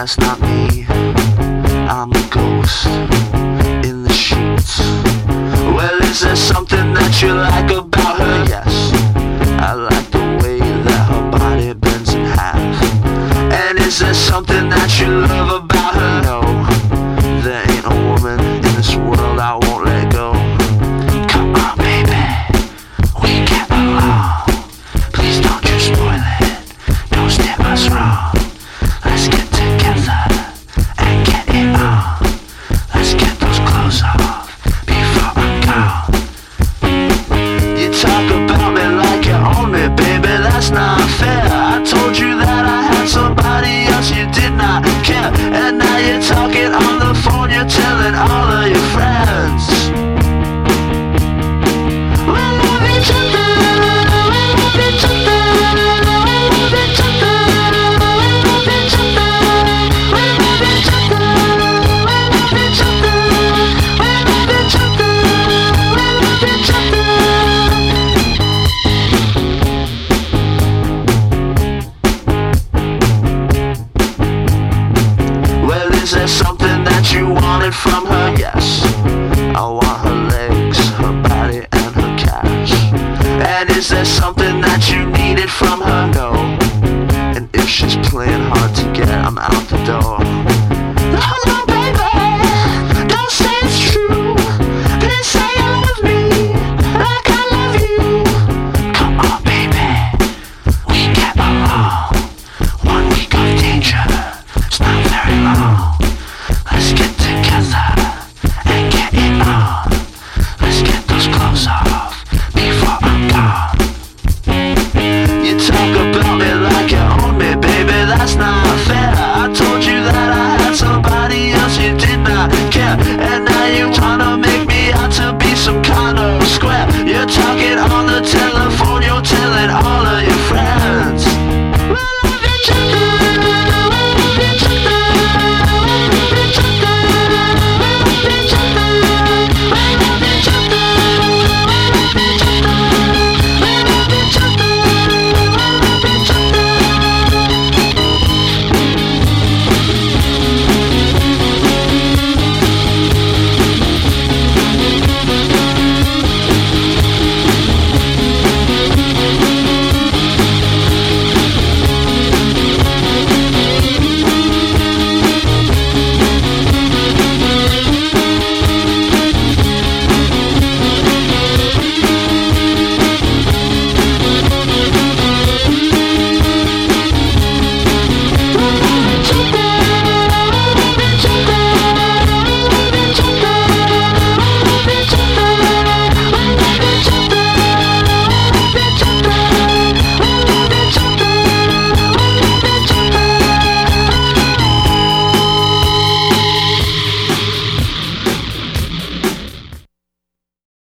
that's not me. I'm a ghost in the sheets. Well, is there something that you like about her? Yes, I like the way that her body bends in half. And is there something that you love about her? No, there ain't a woman in this world I won't let go. Come on, baby, we get along. Please don't you spoil it, don't steer us wrong. Let's get together and get it on. Let's get those clothes off before I'm gone. You talk about me like you own me, baby, that's not fair. I told you that I had somebody else, you did not care. And now you're talking on the phone, you're telling all of your friends. We love each other, we love each other, we love each other, we love each other, we love each other, we love each other, we love each other, we love each other. Well, is there something that you wanted from her? Yes, I want her legs, her body, and her cash. And is there something that you needed from her? No. And if she's playing hard to get, I'm out the door.